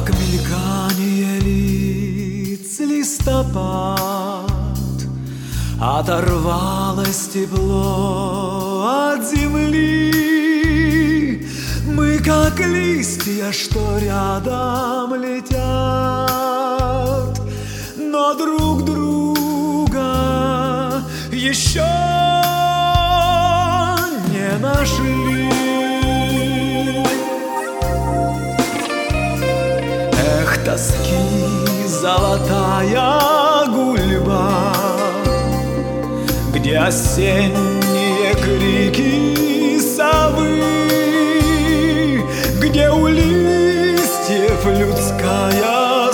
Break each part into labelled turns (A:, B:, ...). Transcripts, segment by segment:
A: как мелькание лиц листопад, оторвалось тепло от земли. Мы как листья, что рядом летят, но друг друга еще не нашли. Эх, тоски золотая гульба, где осенние крики совы, где у листьев людская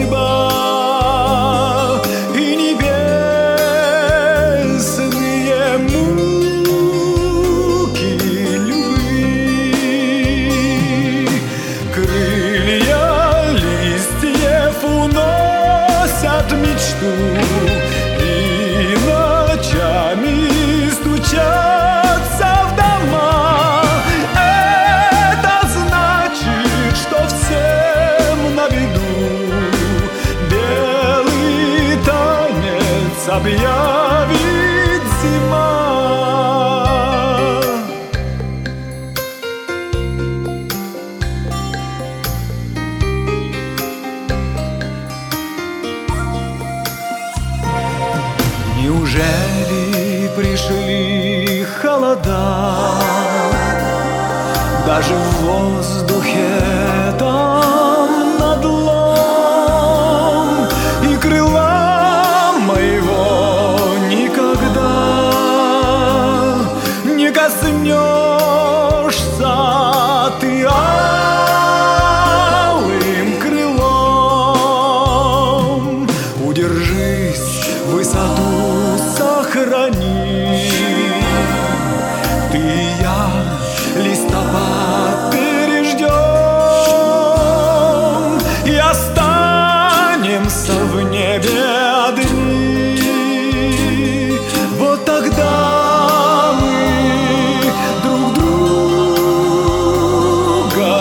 A: судьба и небесные муки любви. Крылья листьев уносят мечту и ночами стучатся в дома. Это значит, что всем на виду белый танец объявит зима. Неужели пришли холода? Даже в воздухе там надлом, и крыла моего никогда не коснешься ты алым крылом. Удержись, высоту сохрани. Ты и я листопад переждем и останемся в небе одни. Вот тогда мы друг друга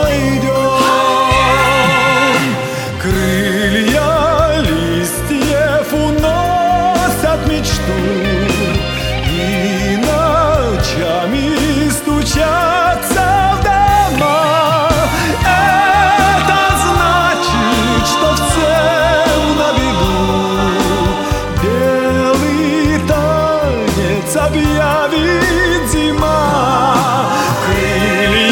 A: найдем. Крылья листьев уносят мечту и ночами стучатся в дома. Это значит, что всем на виду белый танец объявит зима. Крылья